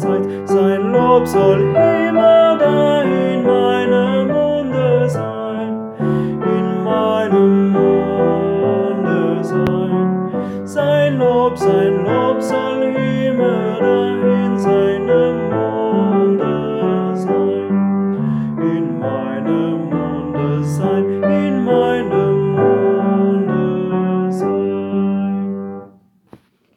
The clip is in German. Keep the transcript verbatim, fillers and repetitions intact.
seid. Sein Lob soll immer da in meinem Munde sein, in meinem Munde sein. Sein Lob, sein Lob soll immer da